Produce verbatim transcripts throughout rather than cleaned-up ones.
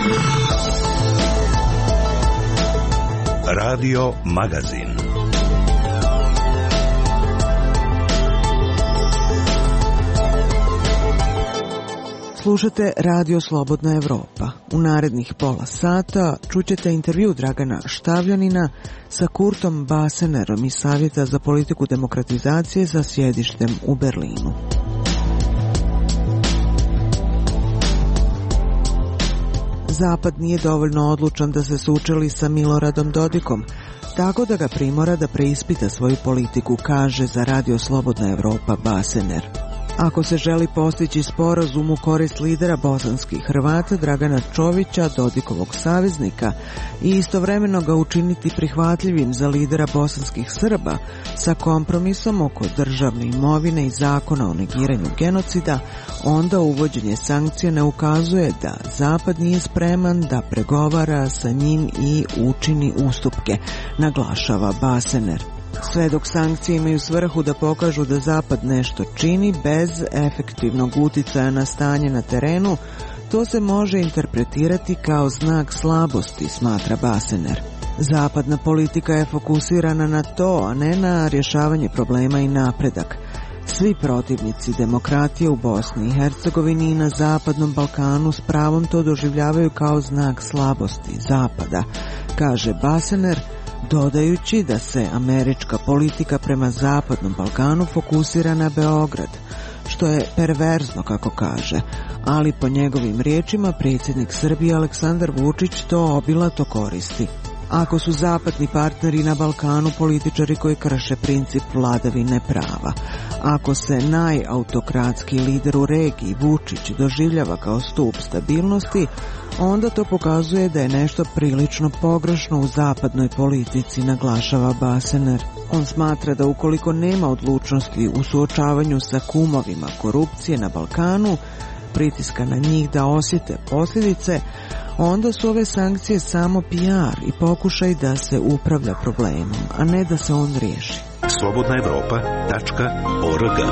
Radio Magazin. Slušate Radio Slobodna Evropa. U narednih pola sata čućete intervju Dragana Štavljanina sa Kurtom Basenerom iz Savjeta za politiku demokratizacije sa sjedištem u Berlinu. Zapad nije dovoljno odlučan da se sučeli sa Miloradom Dodikom, tako da ga primora da preispita svoju politiku, kaže za Radio Slobodna Evropa Basener. Ako se želi postići sporazum u korist lidera bosanskih Hrvata Dragana Čovića, Dodikovog saveznika, i istovremeno ga učiniti prihvatljivim za lidera bosanskih Srba sa kompromisom oko državne imovine i zakona o negiranju genocida, onda uvođenje sankcija ne ukazuje da Zapad nije spreman da pregovara sa njim i učini ustupke, naglašava Basener. Sve dok sankcije imaju svrhu da pokažu da Zapad nešto čini bez efektivnog uticaja na stanje na terenu, to se može interpretirati kao znak slabosti, smatra Basener. Zapadna politika je fokusirana na to, a ne na rješavanje problema i napredak. Svi protivnici demokratije u Bosni i Hercegovini i na Zapadnom Balkanu s pravom to doživljavaju kao znak slabosti Zapada, kaže Basener, dodajući da se američka politika prema Zapadnom Balkanu fokusira na Beograd, što je perverzno, kako kaže, ali po njegovim riječima predsjednik Srbije Aleksandar Vučić to obilato koristi. Ako su zapadni partneri na Balkanu političari koji krše princip vladavine prava, ako se najautokratski lider u regiji Vučić doživljava kao stup stabilnosti, onda to pokazuje da je nešto prilično pogrešno u zapadnoj politici, naglašava Basener. On smatra da ukoliko nema odlučnosti u suočavanju sa kumovima korupcije na Balkanu, pritiska na njih da osjete posljedice, onda su ove sankcije samo P R i pokušaj da se upravlja problemom, a ne da se on riješi. slobodna evropa tačka org.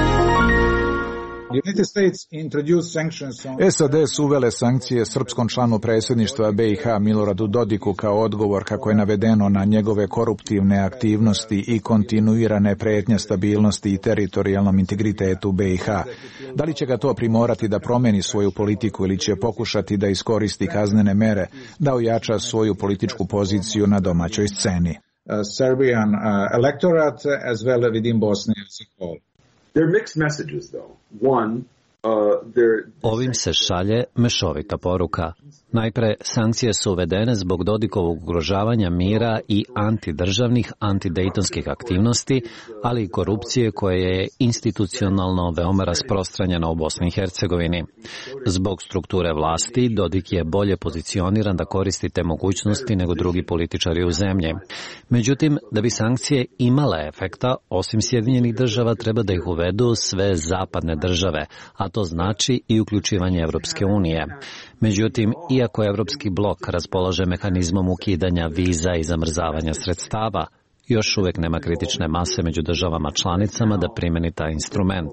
S A D su uvele sankcije srpskom članu predsjedništva B i H Miloradu Dodiku kao odgovor, kako je navedeno, na njegove koruptivne aktivnosti i kontinuirane prijetnje stabilnosti i teritorijalnom integritetu B i H. Da li će ga to primorati da promeni svoju politiku ili će pokušati da iskoristi kaznene mere da ojača svoju političku poziciju na domaćoj sceni? Uh, Serbian uh, electorate as well within Bosnia as a whole. They're mixed messages, though. One, uh, they're... Ovim se šalje mešovita poruka. Najpre, sankcije su uvedene zbog Dodikovog ugrožavanja mira i antidržavnih, antidejtonskih aktivnosti, ali i korupcije koja je institucionalno veoma rasprostranjena u Bosni i Hercegovini. Zbog strukture vlasti, Dodik je bolje pozicioniran da koristi te mogućnosti nego drugi političari u zemlji. Međutim, da bi sankcije imale efekta, osim Sjedinjenih država, treba da ih uvedu sve zapadne države, a to znači i uključivanje Evropske unije. Međutim, iako Evropski blok raspolaže mehanizmom ukidanja viza i zamrzavanja sredstava, još uvijek nema kritične mase među državama članicama da primeni taj instrument.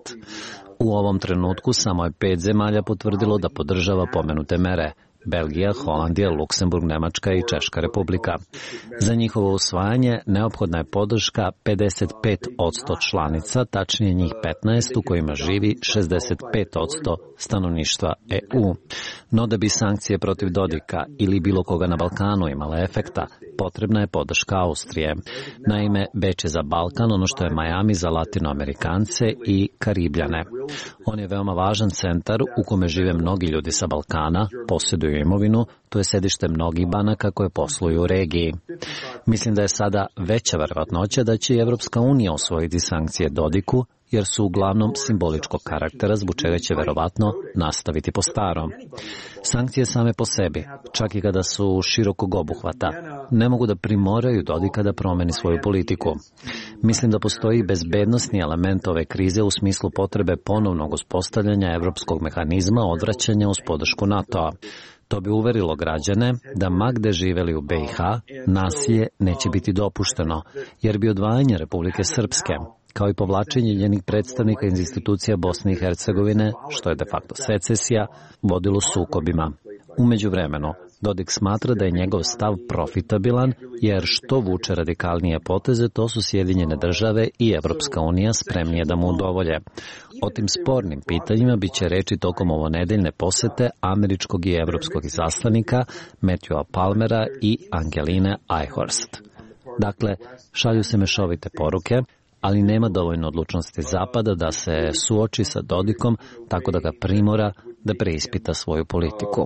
U ovom trenutku samo je pet zemalja potvrdilo da podržava pomenute mere: Belgija, Holandija, Luksemburg, Nemačka i Češka republika. Za njihovo usvajanje neophodna je podrška pedeset pet posto članica, tačnije njih petnaest u kojima živi šezdeset pet posto stanovništva E U. No da bi sankcije protiv Dodika ili bilo koga na Balkanu imale efekta, potrebna je podrška Austrije. Naime, Beč je za Balkan ono što je Miami za Latinoamerikance i Karibljane. On je veoma važan centar u kome žive mnogi ljudi sa Balkana, posjeduju imovinu, to je sedište mnogih banaka koje posluju u regiji. Mislim da je sada veća verovatnoća da će i Evropska unija usvojiti sankcije Dodiku, jer su uglavnom simboličkog karaktera, zbog čega će verovatno nastaviti po starom. Sankcije same po sebi, čak i kada su širokog obuhvata, ne mogu da primoraju Dodika da promeni svoju politiku. Mislim da postoji bezbednosni element ove krize u smislu potrebe ponovnog uspostavljanja evropskog mehanizma odvraćanja uz podršku NATO-a. To bi uverilo građane da ma gde živeli u B i H, nasilje neće biti dopušteno, jer bi odvajanje Republike Srpske, kao i povlačenje njenih predstavnika iz institucija Bosne i Hercegovine, što je de facto secesija, vodilo sukobima. U međuvremenu, Dodik smatra da je njegov stav profitabilan, jer što vuče radikalnije poteze, to su Sjedinjene države i Evropska unija spremnije da mu udovolje. O tim spornim pitanjima bit će reči tokom ovonedeljne posete američkog i evropskog izaslanika Matthewa Palmera i Angeline Eichhorst. Dakle, šalju se mešovite poruke, ali nema dovoljno odlučnosti Zapada da se suoči sa Dodikom tako da ga primora da preispita svoju politiku.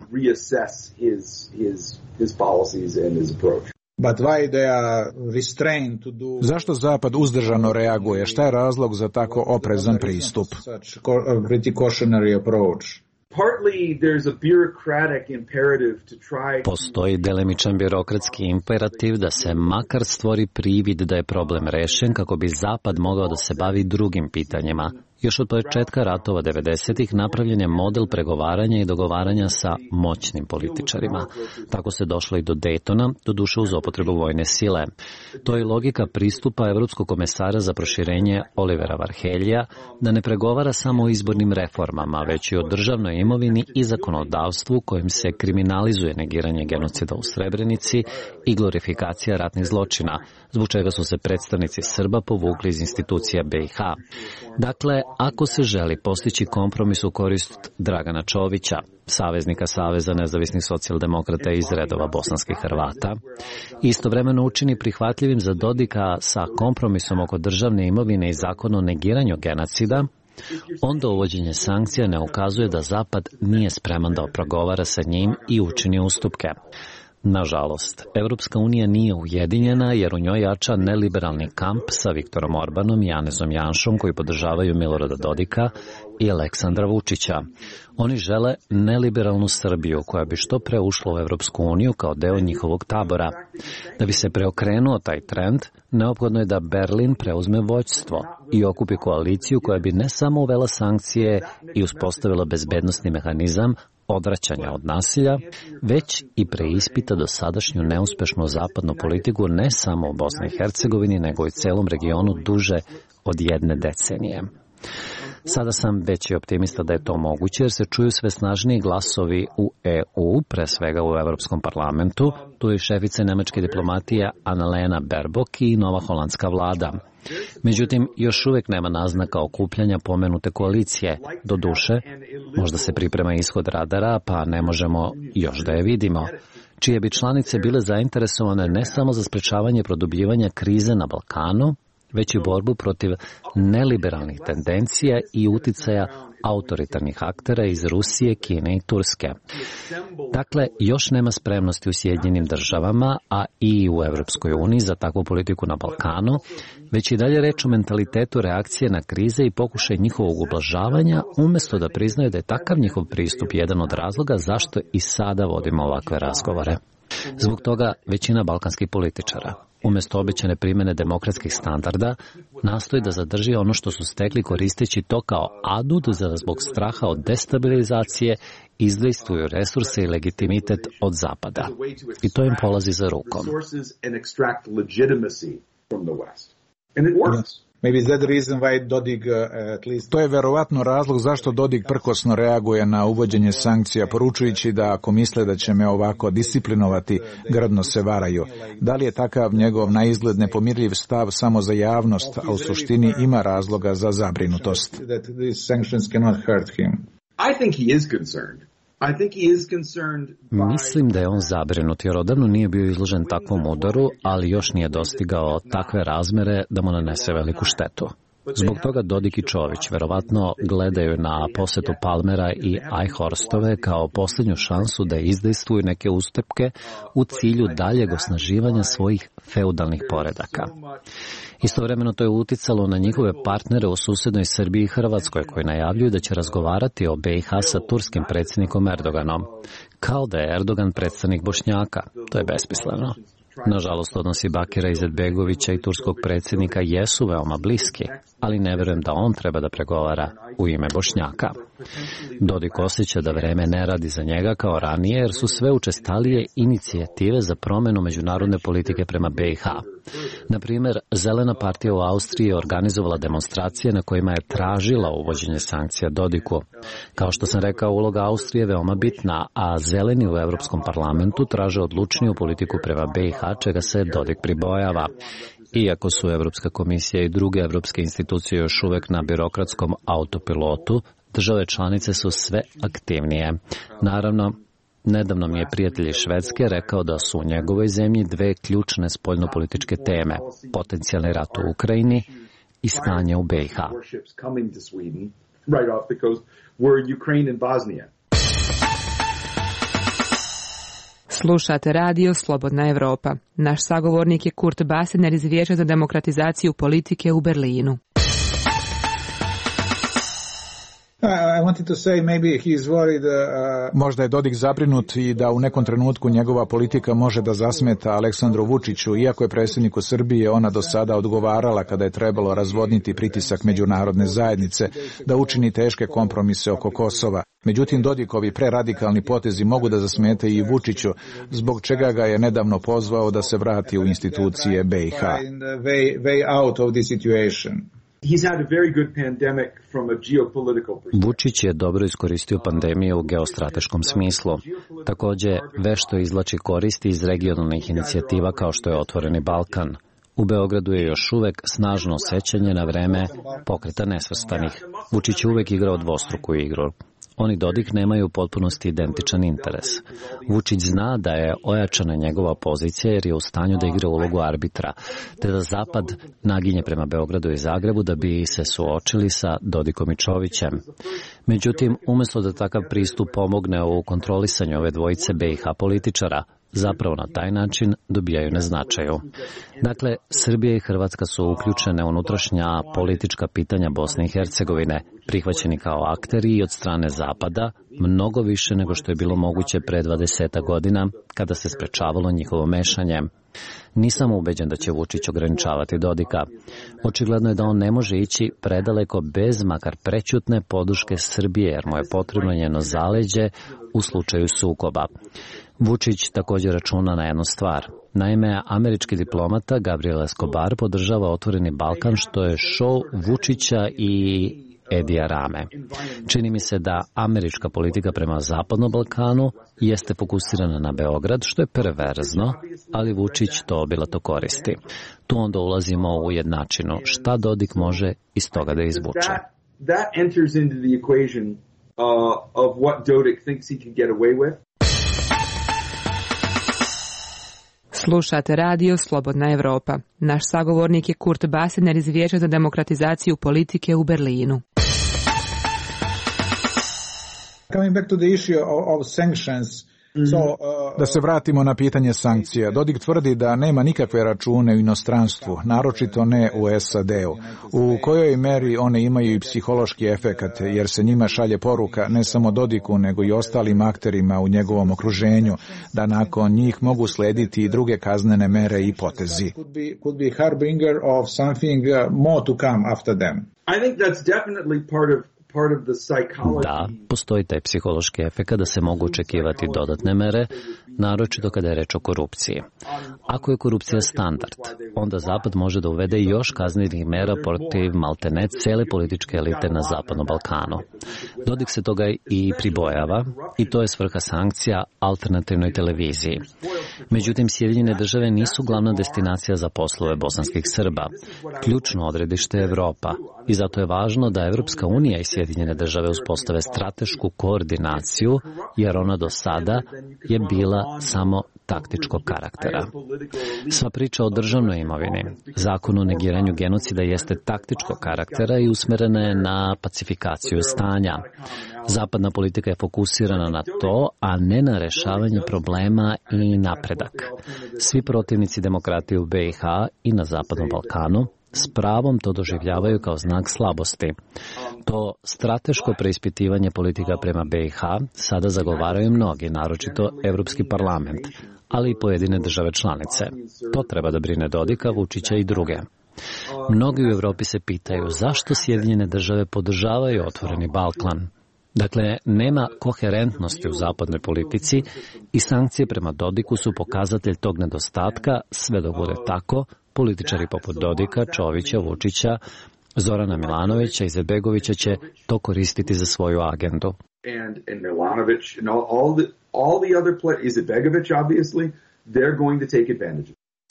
Zašto Zapad uzdržano reaguje? Šta je razlog za tako oprezan pristup? Postoji delimičan birokratski imperativ da se makar stvori privid da je problem rešen kako bi Zapad mogao da se bavi drugim pitanjima. Još od početka ratova devedesetih napravljen je model pregovaranja i dogovaranja sa moćnim političarima. Tako se došlo i do Daytona, doduše uz upotrebu vojne sile. To je logika pristupa Evropskog komesara za proširenje Olivera Varheljija, da ne pregovara samo o izbornim reformama, već i o državnoj imovini i zakonodavstvu kojim se kriminalizuje negiranje genocida u Srebrenici i glorifikacija ratnih zločina, zbog čega su se predstavnici Srba povukli iz institucija B i H. Dakle, ako se želi postići kompromis u korist Dragana Čovića, saveznika Saveza nezavisnih socijaldemokrata iz redova bosanskih Hrvata, istovremeno učini prihvatljivim za Dodika sa kompromisom oko državne imovine i zakona o negiranju genocida, onda uvođenje sankcija ne ukazuje da Zapad nije spreman da progovara sa njim i učini ustupke. Nažalost, Evropska unija nije ujedinjena jer u njoj jača neliberalni kamp sa Viktorom Orbanom i Janezom Janšom koji podržavaju Milorada Dodika i Aleksandra Vučića. Oni žele neliberalnu Srbiju koja bi što pre ušla u Evropsku uniju kao deo njihovog tabora. Da bi se preokrenuo taj trend, neophodno je da Berlin preuzme vođstvo i okupi koaliciju koja bi ne samo uvela sankcije i uspostavila bezbednosni mehanizam odvraćanja od nasilja, već i preispita dosadašnju neuspešnu zapadnu politiku ne samo u Bosni i Hercegovini, nego i celom regionu duže od jedne decenije. Sada sam veći optimista da je to moguće, jer se čuju sve snažniji glasovi u E U, pre svega u Evropskom parlamentu, tu je šefica nemačke diplomatije Annalena Baerbock i nova holandska vlada. Međutim, još uvek nema naznaka okupljanja pomenute koalicije. Doduše, možda se priprema ishod radara, pa ne možemo još da je vidimo, čije bi članice bile zainteresovane ne samo za sprečavanje produbljivanja krize na Balkanu, već i borbu protiv neliberalnih tendencija i uticaja autoritarnih aktera iz Rusije, Kine i Turske. Dakle, još nema spremnosti u Sjedinjenim državama, a i u Evropskoj uniji za takvu politiku na Balkanu, već i dalje reč o mentalitetu reakcije na krize i pokušaj njihovog ublažavanja, umjesto da priznaju da je takav njihov pristup jedan od razloga zašto i sada vodimo ovakve razgovore. Zbog toga većina balkanskih političara, umjesto obećane primjene demokratskih standarda, nastoji da zadrži ono što su stekli koristeći to kao adut za zbog straha od destabilizacije, izdejstvuju resurse i legitimitet od Zapada. I to im polazi za rukom. To je verovatno razlog zašto Dodik prkosno reaguje na uvođenje sankcija, poručujući da ako misle da će me ovako disciplinovati, grdno se varaju. Da li je takav njegov na izgled nepomirljiv stav samo za javnost, a u suštini ima razloga za zabrinutost? Mislim da je on zabrinut jer odavno nije bio izložen takvom udaru, ali još nije dostigao takve razmere da mu nanese veliku štetu. Zbog toga Dodik i Čović verovatno gledaju na posetu Palmera i Eichhorstove kao posljednju šansu da izdejstvuju neke ustupke u cilju daljeg osnaživanja svojih feudalnih poredaka. Istovremeno to je uticalo na njihove partnere u susednoj Srbiji i Hrvatskoj koji najavljuju da će razgovarati o B i H sa turskim predsjednikom Erdoganom, kao da je Erdogan predstavnik Bošnjaka. To je besmisleno. Nažalost, odnosi Bakira Izetbegovića i turskog predsjednika jesu veoma bliski, ali ne verujem da on treba da pregovara u ime Bošnjaka. Dodik osjeća da vreme ne radi za njega kao ranije, jer su sve učestalije inicijative za promenu međunarodne politike prema B i H. Na primjer, Zelena partija u Austriji je organizovala demonstracije na kojima je tražila uvođenje sankcija Dodiku. Kao što sam rekao, uloga Austrije je veoma bitna, a Zeleni u Evropskom parlamentu traže odlučniju politiku prema B i H, čega se Dodik pribojava. Iako su Evropska komisija i druge evropske institucije još uvek na birokratskom autopilotu, države članice su sve aktivnije. Naravno, nedavno mi je prijatelj iz Švedske rekao da su u njegovoj zemlji dve ključne spoljnopolitičke teme, potencijalni rat u Ukrajini i stanje u B i H. Slušate radio Slobodna Evropa. Naš sagovornik je Kurt Basener iz Vijeća za demokratizaciju politike u Berlinu. I wanted to say maybe he's worried, uh... Možda je Dodik zabrinut i da u nekom trenutku njegova politika može da zasmeta Aleksandru Vučiću, iako je predsjedniku Srbije ona do sada odgovarala kada je trebalo razvodniti pritisak međunarodne zajednice da učini teške kompromise oko Kosova. Međutim, Dodikovi preradikalni potezi mogu da zasmete i Vučiću, zbog čega ga je nedavno pozvao da se vrati u institucije B i H. Vučić je dobro iskoristio pandemiju u geostrateškom smislu. Također, vešto izvlači koristi iz regionalnih inicijativa kao što je Otvoreni Balkan. U Beogradu je još uvek snažno sećanje na vreme Pokreta nesvrstanih. Vučić je uvek igrao dvostruku igru. Oni Dodik nemaju u potpunosti identičan interes. Vučić zna da je ojačana njegova pozicija jer je u stanju da igra ulogu arbitra, te da Zapad naginje prema Beogradu i Zagrebu da bi se suočili sa Dodikom i Čovićem. Međutim, umjesto da takav pristup pomogne u kontrolisanju ove dvojice B i H političara, zapravo na taj način dobijaju na značaju. Dakle, Srbija i Hrvatska su uključene u unutrašnja politička pitanja Bosne i Hercegovine, prihvaćeni kao akteri i od strane Zapada, mnogo više nego što je bilo moguće pre dvadeset godina, kada se sprečavalo njihovo mešanje. Nisam ubeđen da će Vučić ograničavati Dodika. Očigledno je da on ne može ići predaleko bez makar prećutne podrške Srbije, jer mu je potrebno njeno zaleđe u slučaju sukoba. Vučić također računa na jednu stvar. Naime, američki diplomata Gabriel Escobar podržava Otvoreni Balkan, što je šou Vučića i Edija Rame. Čini mi se da američka politika prema Zapadnom Balkanu jeste fokusirana na Beograd, što je perverzno, ali Vučić to obilato koristi. Tu onda ulazimo u jednačinu. Šta Dodik može iz toga da izvuče? That enters into the equation uh, of what Dodik thinks he can get away with. Slušate radio Slobodna Evropa. Naš sagovornik je Kurt Basener iz Vijeća za demokratizaciju politike u Berlinu. Coming back to the issue of, of sanctions, so, uh, da se vratimo na pitanje sankcija. Dodik tvrdi da nema nikakve račune u inostranstvu, naročito ne u S A D-u. U kojoj meri one imaju i psihološki efekat, jer se njima šalje poruka ne samo Dodiku, nego i ostalim akterima u njegovom okruženju, da nakon njih mogu slediti i druge kaznene mere i potezi. could be, could be harbinger of something more to come after them. I think that's definitely part of Da, postoji taj psihološki efekt da se mogu očekivati dodatne mere, naročito kada je reč o korupciji. Ako je korupcija standard, onda Zapad može da uvede još kaznenih mera protiv maltene cele političke elite na Zapadnom Balkanu. Dodik se toga i pribojava i to je svrha sankcija alternativnoj televiziji. Međutim, Sjedinjene države nisu glavna destinacija za poslove bosanskih Srba. Ključno odredište je Evropa i zato je važno da Evropska unija i Sjedinjene države uspostave stratešku koordinaciju, jer ona do sada je bila samo taktičkog karaktera. Sva priča o državnoj imovini, zakon o negiranju genocida jeste taktičkog karaktera i usmerena je na pacifikaciju stanja. Zapadna politika je fokusirana na to, a ne na rešavanje problema i napredak. Svi protivnici demokratije u B i H i na Zapadnom Balkanu s pravom to doživljavaju kao znak slabosti. To strateško preispitivanje politika prema B i H sada zagovaraju mnogi, naročito Evropski parlament, ali i pojedine države članice. To treba da brine Dodika, Vučića i druge. Mnogi u Evropi se pitaju zašto Sjedinjene države podržavaju otvoreni Balkan. Dakle, nema koherentnosti u zapadnoj politici i sankcije prema Dodiku su pokazatelj tog nedostatka. Sve dok bude tako, političari poput Dodika, Čovića, Vučića, Zorana Milanovića i Izetbegovića će to koristiti za svoju agendu. And, and Milanović and all, all the all the other players, Izetbegović obviously, they're going to take advantage.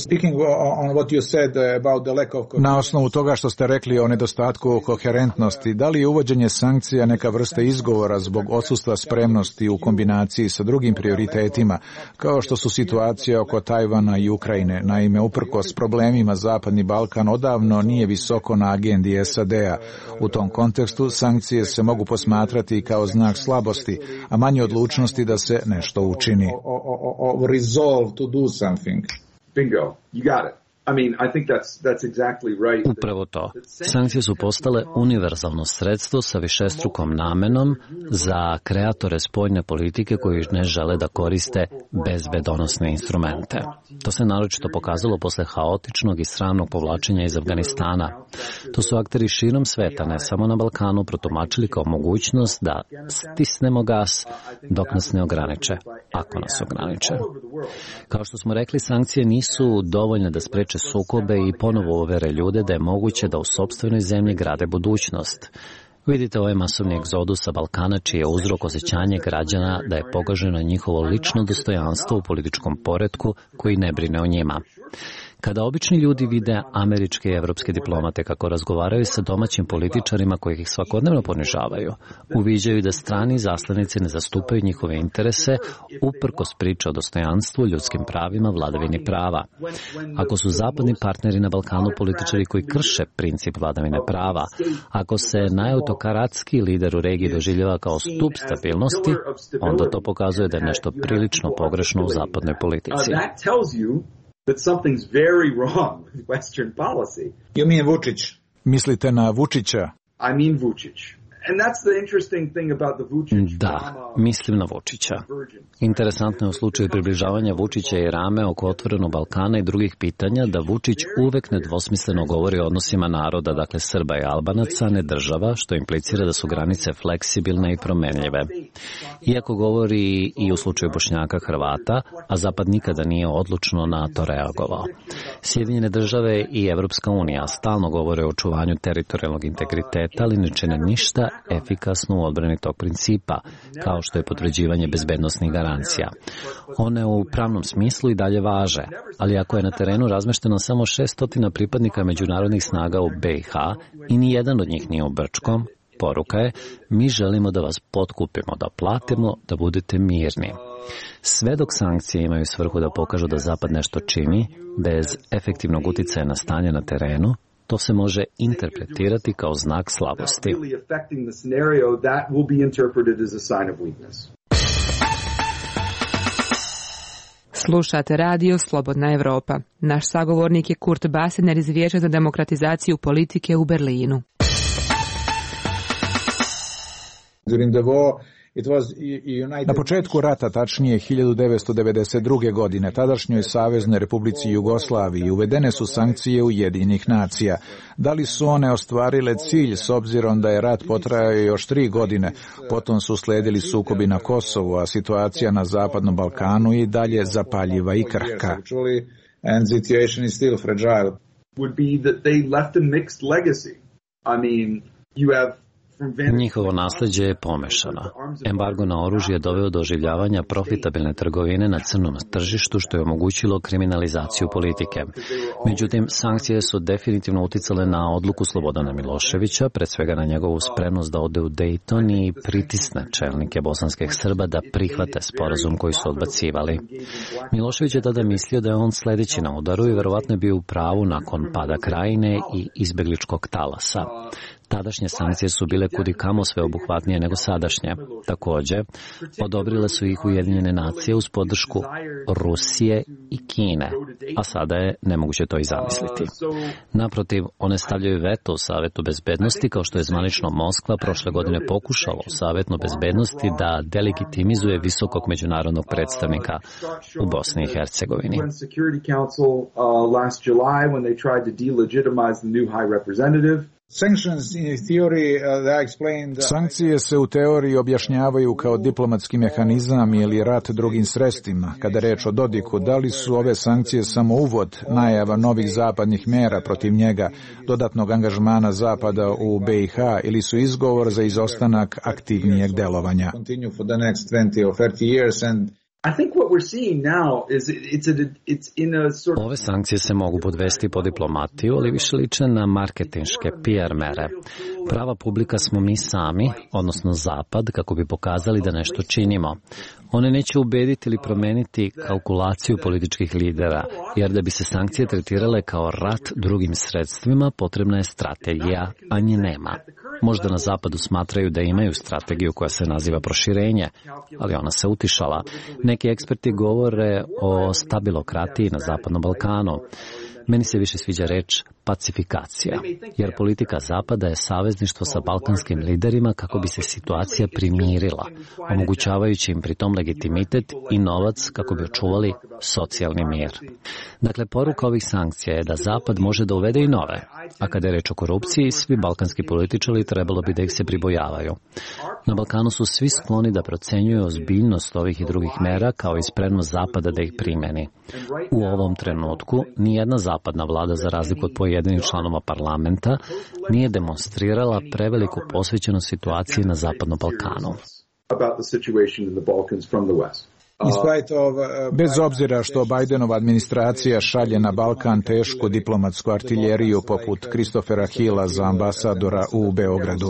Na osnovu toga što ste rekli o nedostatku koherentnosti, da li je uvođenje sankcija neka vrsta izgovora zbog odsustva spremnosti u kombinaciji sa drugim prioritetima, kao što su situacija oko Tajvana i Ukrajine? Naime, uprkos problemima Zapadni Balkan odavno nije visoko na agendi S A D-a. U tom kontekstu sankcije se mogu posmatrati kao znak slabosti, a manje odlučnosti da se nešto učini. Resolve to do something. Bingo, you got it. I mean, I think that's that's exactly right. Upravo to. Sankcije su postale univerzalno sredstvo sa višestrukom namenom za kreatore spoljne politike koji ne žele da koriste bezbedonosne instrumente. To se naročito pokazalo posle haotičnog i sramnog povlačenja iz Afganistana. To su akteri širom sveta, ne samo na Balkanu, protumačili kao mogućnost da stisnemo gas dok nas ne ograniče, ako nas ograniče. Kao što smo rekli, sankcije nisu dovoljne da spreče sukobe i ponovo uvere ljude da je moguće da u sopstvenoj zemlji grade budućnost. Vidite ovaj masovni egzodus sa Balkana, čiji je uzrok osjećanje građana da je pogaženo njihovo lično dostojanstvo u političkom poretku koji ne brine o njima. Kada obični ljudi vide američke i evropske diplomate kako razgovaraju sa domaćim političarima koji ih svakodnevno ponižavaju, uviđaju da strani zaslanici ne zastupaju njihove interese uprkos priče o dostojanstvu, ljudskim pravima, vladavini prava. Ako su zapadni partneri na Balkanu političari koji krše princip vladavine prava, ako se najautokratski lider u regiji doživljava kao stup stabilnosti, onda to pokazuje da je nešto prilično pogrešno u zapadnoj politici. That something's very wrong with Western policy. You mean Vučić? Mislite na Vučića? I mean Vučić. And that's the interesting thing about the Vučić. Da, mislim na Vučića. Interesantno je u slučaju približavanja Vučića i Rame oko otvorenog Balkana i drugih pitanja da Vučić uvek nedvosmisleno govori o odnosima naroda, dakle Srba i Albanaca, ne država, što implicira da su granice fleksibilne i promenljive. Iako govori i u slučaju Bošnjaka Hrvata, a Zapad nikada nije odlučno na to reagovao. Sjedinjene države i Evropska unija stalno govore o očuvanju teritorijalnog integriteta, ali ne čine ništa efikasno u odbrani tog principa, kao što je potvrđivanje bezbednosnih garancija. One u pravnom smislu i dalje važe, ali ako je na terenu razmešteno samo šessto pripadnika međunarodnih snaga u B i H i ni jedan od njih nije u Brčkom, poruka je, mi želimo da vas potkupimo, da platimo, da budete mirni. Sve dok sankcije imaju svrhu da pokažu da Zapad nešto čini, bez efektivnog uticaja na stanje na terenu, to se može interpretirati kao znak slabosti. Slušate radio Slobodna Evropa. Naš sagovornik je Kurt Basener iz Vijeća za demokratizaciju politike u Berlinu. Na početku rata, tačnije hiljadu devetsto devedeset druge. godine, tadašnjoj Saveznoj Republici Jugoslaviji uvedene su sankcije Ujedinjenih nacija. Da li su one ostvarile cilj s obzirom da je rat potrajao još tri godine, potom su sledili sukobi na Kosovu, a situacija na Zapadnom Balkanu i dalje zapaljiva i krhka. Njihovo nasleđe je pomešano. Embargo na oružje je doveo do oživljavanja profitabilne trgovine na crnom tržištu, što je omogućilo kriminalizaciju politike. Međutim, sankcije su definitivno uticale na odluku Slobodana Miloševića, pred svega na njegovu spremnost da ode u Dejton i pritisne čelnike bosanskih Srba da prihvate sporazum koji su odbacivali. Milošević je tada mislio da je on sledeći na udaru i verovatno je bio u pravu nakon pada Krajine i izbegličkog talasa. Tadašnje sankcije su bile kudikamo sveobuhvatnije nego sadašnje. Također, odobrile su ih Ujedinjene nacije uz podršku Rusije i Kine, a sada je nemoguće to i zamisliti. Naprotiv, one stavljaju veto u Savetu bezbednosti, kao što je zvanično Moskva prošle godine pokušala u Savetu bezbednosti da delegitimizuje visokog međunarodnog predstavnika u Bosni i Hercegovini. Sankcije se u teoriji objašnjavaju kao diplomatski mehanizam ili rat drugim sredstvima. Kada je reč o Dodiku, da li su ove sankcije samo uvod, najava novih zapadnih mera protiv njega, dodatnog angažmana Zapada u B i H ili su izgovor za izostanak aktivnijeg delovanja? Ove sankcije se mogu podvesti pod diplomatiju, ali više liče na marketinške P R mere. Prava publika smo mi sami, odnosno Zapad, kako bi pokazali da nešto činimo. One neće ubediti ili promeniti kalkulaciju političkih lidera, jer da bi se sankcije tretirale kao rat drugim sredstvima, potrebna je strategija, a nje nema. Možda na Zapadu smatraju da imaju strategiju koja se naziva proširenje, ali ona se utišala. Neki eksperti govore o stabilokratiji na Zapadnom Balkanu. Meni se više sviđa reč pacifikacija, jer politika Zapada je savezništvo sa balkanskim liderima kako bi se situacija primirila, omogućavajući im pritom legitimitet i novac kako bi očuvali socijalni mir. Dakle, poruka ovih sankcija je da Zapad može da uvede i nove, a kada je reč o korupciji, svi balkanski političari trebalo bi da ih se pribojavaju. Na Balkanu su svi skloni da procenjuju ozbiljnost ovih i drugih mera kao i spremnost Zapada da ih primeni. U ovom trenutku nijedna zapadna vlada, za razliku od pojedinih članova parlamenta, nije demonstrirala preveliku posvećenost situaciji na Zapadnom Balkanu. Bez obzira što Bidenova administracija šalje na Balkan tešku diplomatsku artiljeriju poput Christophera Hilla za ambasadora u Beogradu.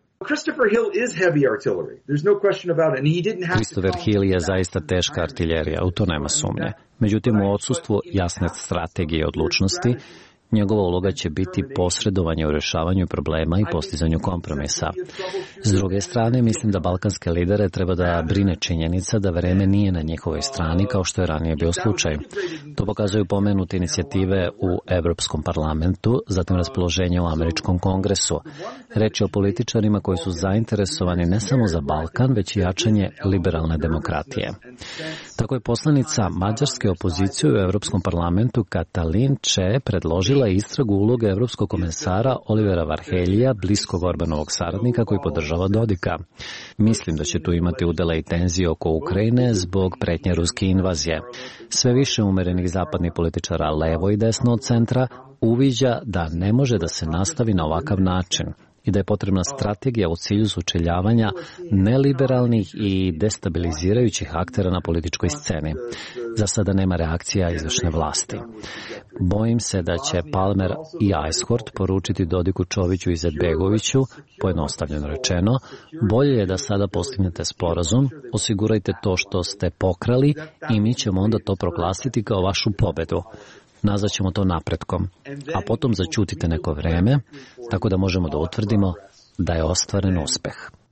Christopher Hill je zaista teška artiljerija, u to nema sumnje. Međutim, u odsustvu jasne strategije i odlučnosti, njegova uloga će biti posredovanje u rješavanju problema i postizanju kompromisa. S druge strane, mislim da balkanske lidere treba da brine činjenica da vreme nije na njihovoj strani kao što je ranije bio slučaj. To pokazuju pomenute inicijative u Evropskom parlamentu, zatim raspoloženje u Američkom kongresu. Reč je o političarima koji su zainteresovani ne samo za Balkan, već i jačanje liberalne demokratije. Tako je poslanica mađarske opozicije u Evropskom parlamentu Katalin Če predložila istragu uloge Evropskog komesara Olivera Varheljija, bliskog Orbanovog saradnika koji podržava Dodika. Mislim da će tu imati udela i tenzije oko Ukrajine zbog pretnje ruske invazije. Sve više umerenih zapadnih političara levo i desno od centra uviđa da ne može da se nastavi na ovakav način i da je potrebna strategija u cilju sučeljavanja neliberalnih i destabilizirajućih aktera na političkoj sceni. Za sada nema reakcija izvršne vlasti. Bojim se da će Palmer i Ajshort poručiti Dodiku, Čoviću i Izetbegoviću, pojednostavljeno rečeno, bolje je da sada postignete sporazum, osigurajte to što ste pokrali i mi ćemo onda to proglasiti kao vašu pobedu. Nazvaćemo to napretkom, a potom začutite neko vreme, tako da možemo da utvrdimo da je ostvaren uspeh.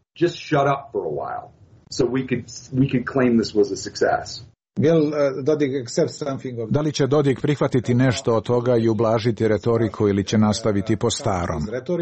Da li će Dodik prihvatiti nešto od toga i ublažiti retoriku ili će nastaviti po starom?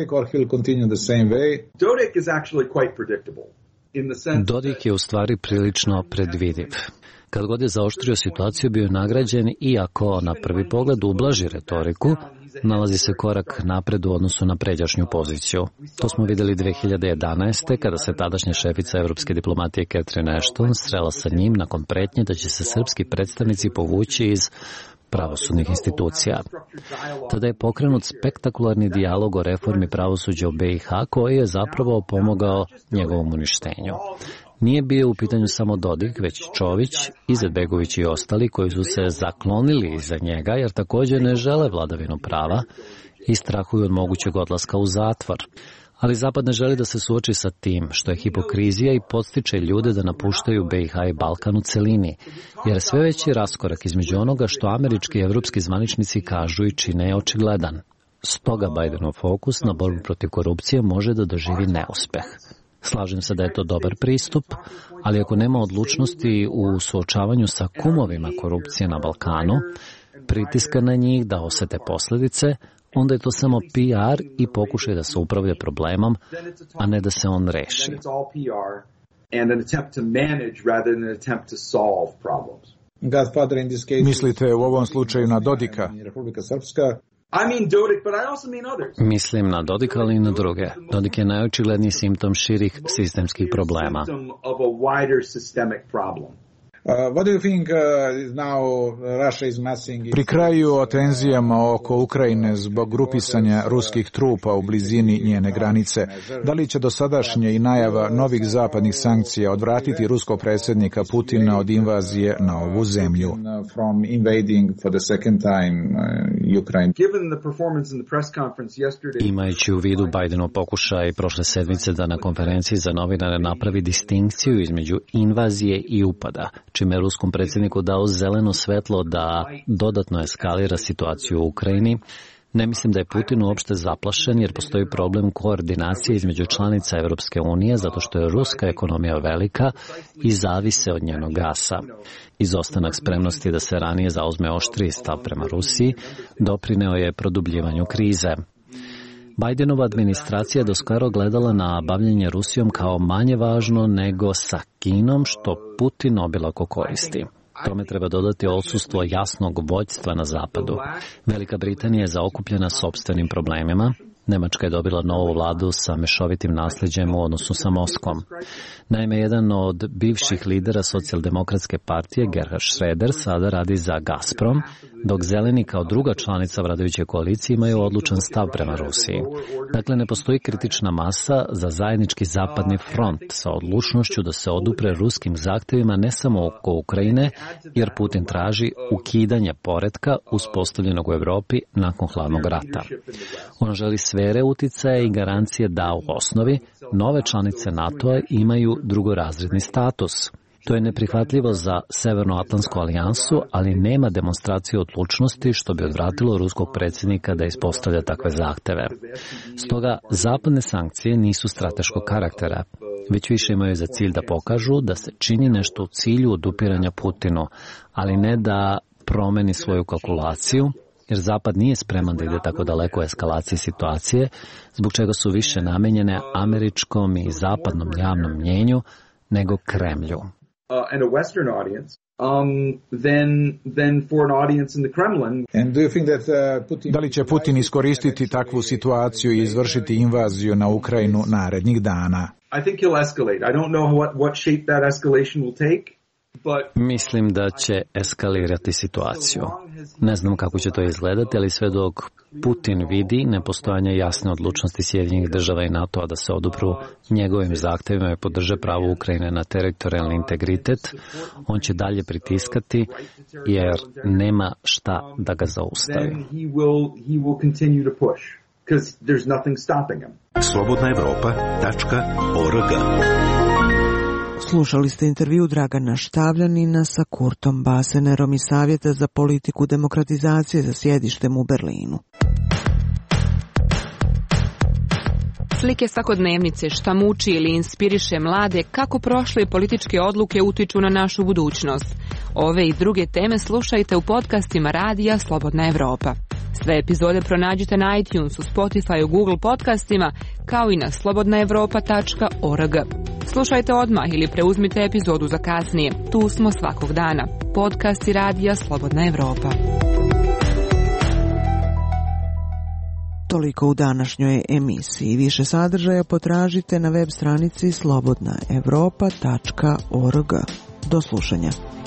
Dodik je u stvari prilično predvidiv. Kad god je zaoštrio situaciju, bio je nagrađen, iako na prvi pogled ublaži retoriku, nalazi se korak napred u odnosu na pređašnju poziciju. To smo vidjeli dve hiljade jedanaeste. kada se tadašnja šefica evropske diplomatije Catherine Ashton srela sa njim nakon pretnje da će se srpski predstavnici povući iz pravosudnih institucija. Tada je pokrenut spektakularni dijalog o reformi pravosuđa u B i H koji je zapravo pomogao njegovom uništenju. Nije bio u pitanju samo Dodik, već Čović, Izetbegović i ostali koji su se zaklonili iza njega jer također ne žele vladavinu prava i strahuju od mogućeg odlaska u zatvor. Ali Zapad ne želi da se suoči sa tim, što je hipokrizija i podstiče ljude da napuštaju B i H i Balkan u celini, jer sve veći raskorak između onoga što američki i evropski zvaničnici kažu i čine je očigledan. Stoga Bidenov fokus na borbu protiv korupcije može da doživi neuspeh. Slažem se da je to dobar pristup, ali ako nema odlučnosti u suočavanju sa kumovima korupcije na Balkanu, pritiska na njih da osete posljedice, onda je to samo P R i pokušaj da se upravlja problemom, a ne da se on reši. Mislite u ovom slučaju na Dodika? Mislim na Dodika, ali i na druge. Dodik je najočigledniji simptom širih sistemskih problema. Pri kraju o tenzijama oko Ukrajine zbog grupisanja ruskih trupa u blizini njene granice, da li će dosadašnje i najava novih zapadnih sankcija odvratiti ruskog predsjednika Putina od invazije na ovu zemlju? Imajući u vidu Bidenov pokušaj prošle sedmice da na konferenciji za novinare napravi distinkciju između invazije i upada, čime je ruskom predsjedniku dao zeleno svetlo da dodatno eskalira situaciju u Ukrajini, ne mislim da je Putin uopšte zaplašen jer postoji problem koordinacije između članica Evropske unije zato što je ruska ekonomija velika i zavise od njenog gasa. Izostanak spremnosti da se ranije zauzme oštriji stav prema Rusiji doprineo je produbljivanju krize. Bidenova administracija je doskoro gledala na bavljenje Rusijom kao manje važno nego sa Kinom, što Putin obilako koristi. Tome treba dodati odsustvo jasnog vođstva na zapadu. Velika Britanija je zaokupljena sopstvenim problemima. Nemačka je dobila novu vladu sa mešovitim nasljeđem u odnosu sa Moskvom. Naime, jedan od bivših lidera socijaldemokratske partije, Gerhard Schröder, sada radi za Gazprom, dok zeleni kao druga članica vladajuće koalicije imaju odlučan stav prema Rusiji. Dakle, ne postoji kritična masa za zajednički zapadni front sa odlučnošću da se odupre ruskim zahtevima ne samo oko Ukrajine, jer Putin traži ukidanje poretka uspostavljenog u Evropi nakon hladnog rata. On želi sfere uticaja i garancije da u osnovi nove članice NATO-a imaju drugorazredni status. To je neprihvatljivo za Severnoatlantsku alijansu, ali nema demonstracije odlučnosti što bi odvratilo ruskog predsjednika da ispostavlja takve zahteve. Stoga, zapadne sankcije nisu strateškog karaktera, već više imaju za cilj da pokažu da se čini nešto u cilju odupiranja Putinu, ali ne da promeni svoju kalkulaciju, jer Zapad nije spreman da ide tako daleko u eskalaciji situacije, zbog čega su više namenjene američkom i zapadnom javnom mnjenju nego Kremlju. Uh, and a Western audience, um, than, than for an audience in the Kremlin. And do you think that, uh, Putin... Da li će Putin iskoristiti takvu situaciju i izvršiti invaziju na Ukrajinu narednih dana? I think he'll escalate. I don't know what, what shape that escalation will take. Mislim da će eskalirati situaciju. Ne znam kako će to izgledati, ali sve dok Putin vidi nepostojanje jasne odlučnosti Sjedinjenih država i NATO-a da se odupru njegovim zahtevima i podrže pravo Ukrajine na teritorijalni integritet, on će dalje pritiskati jer nema šta da ga zaustavi. slobodna evropa tačka org. Slušali ste intervju Dragana Štavljanina sa Kurtom Basenerom iz Savjeta za politiku demokratizacije za sjedištem u Berlinu. Slike svakodnevnice, šta muči ili inspiriše mlade, kako prošle političke odluke utiču na našu budućnost. Ove i druge teme slušajte u podcastima Radija Slobodna Evropa. Sve epizode pronađite na iTunesu, Spotify, Google podcastima, kao i na slobodna evropa tačka org. Slušajte odmah ili preuzmite epizodu za kasnije. Tu smo svakog dana. Podcasti Radija Slobodna Evropa. Toliko u današnjoj emisiji. Više sadržaja potražite na web stranici slobodna evropa tačka org. Do slušanja.